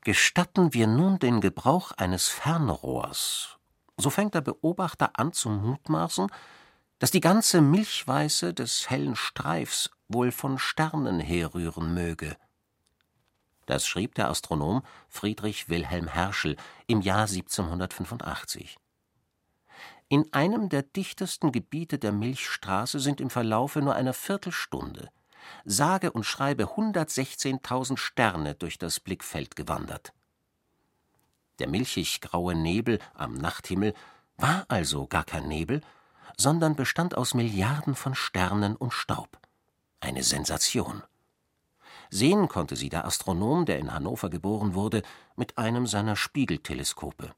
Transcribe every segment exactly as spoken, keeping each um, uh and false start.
Gestatten wir nun den Gebrauch eines Fernrohrs, so fängt der Beobachter an zu mutmaßen, dass die ganze Milchweiße des hellen Streifs wohl von Sternen herrühren möge. Das schrieb der Astronom Friedrich Wilhelm Herschel im Jahr siebzehnhundertfünfundachtzig. In einem der dichtesten Gebiete der Milchstraße sind im Verlaufe nur einer Viertelstunde sage und schreibe hundertsechzehntausend Sterne durch das Blickfeld gewandert. Der milchig-graue Nebel am Nachthimmel war also gar kein Nebel, sondern bestand aus Milliarden von Sternen und Staub. Eine Sensation. Sehen konnte sie der Astronom, der in Hannover geboren wurde, mit einem seiner Spiegelteleskope.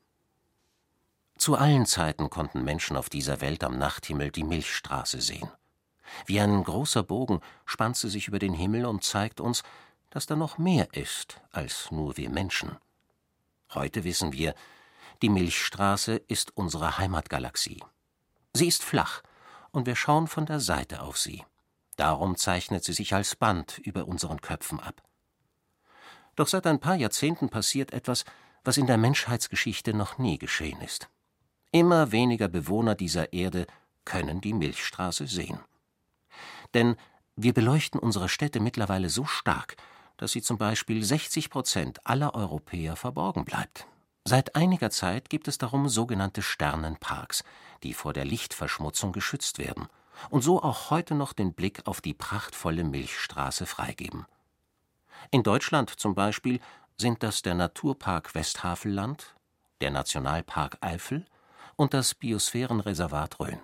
Zu allen Zeiten konnten Menschen auf dieser Welt am Nachthimmel die Milchstraße sehen. Wie ein großer Bogen spannt sie sich über den Himmel und zeigt uns, dass da noch mehr ist als nur wir Menschen. Heute wissen wir, die Milchstraße ist unsere Heimatgalaxie. Sie ist flach und wir schauen von der Seite auf sie. Darum zeichnet sie sich als Band über unseren Köpfen ab. Doch seit ein paar Jahrzehnten passiert etwas, was in der Menschheitsgeschichte noch nie geschehen ist. Immer weniger Bewohner dieser Erde können die Milchstraße sehen. Denn wir beleuchten unsere Städte mittlerweile so stark, dass sie zum Beispiel sechzig Prozent aller Europäer verborgen bleibt. Seit einiger Zeit gibt es darum sogenannte Sternenparks, die vor der Lichtverschmutzung geschützt werden und so auch heute noch den Blick auf die prachtvolle Milchstraße freigeben. In Deutschland zum Beispiel sind das der Naturpark Westhavelland, der Nationalpark Eifel und das Biosphärenreservat Rhön.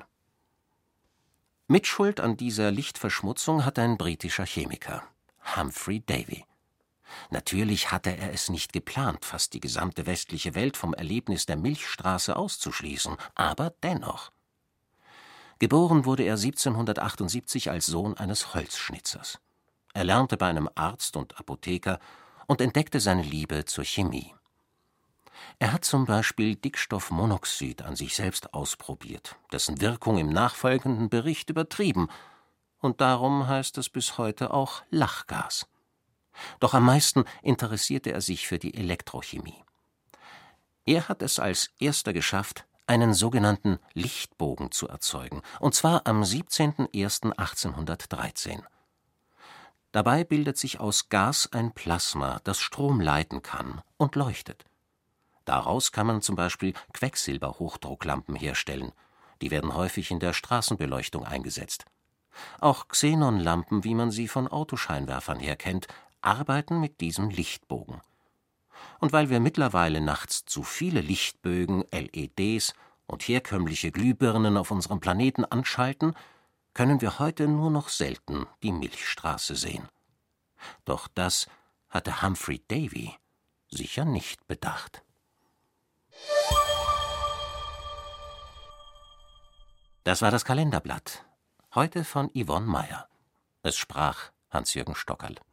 Mitschuld an dieser Lichtverschmutzung hat ein britischer Chemiker, Humphrey Davy. Natürlich hatte er es nicht geplant, fast die gesamte westliche Welt vom Erlebnis der Milchstraße auszuschließen, aber dennoch. Geboren wurde er siebzehnhundertachtundsiebzig als Sohn eines Holzschnitzers. Er lernte bei einem Arzt und Apotheker und entdeckte seine Liebe zur Chemie. Er hat zum Beispiel Dickstoffmonoxid an sich selbst ausprobiert, dessen Wirkung im nachfolgenden Bericht übertrieben, und darum heißt es bis heute auch Lachgas. Doch am meisten interessierte er sich für die Elektrochemie. Er hat es als erster geschafft, einen sogenannten Lichtbogen zu erzeugen, und zwar am siebzehnten ersten achtzehnhundertdreizehn. Dabei bildet sich aus Gas ein Plasma, das Strom leiten kann und leuchtet. Daraus kann man zum Beispiel Quecksilberhochdrucklampen herstellen. Die werden häufig in der Straßenbeleuchtung eingesetzt. Auch Xenonlampen, wie man sie von Autoscheinwerfern her kennt, arbeiten mit diesem Lichtbogen. Und weil wir mittlerweile nachts zu viele Lichtbögen, L E Ds und herkömmliche Glühbirnen auf unserem Planeten anschalten, können wir heute nur noch selten die Milchstraße sehen. Doch das hatte Humphrey Davy sicher nicht bedacht. Das war das Kalenderblatt, heute von Yvonne Meyer. Es sprach Hans-Jürgen Stockerl.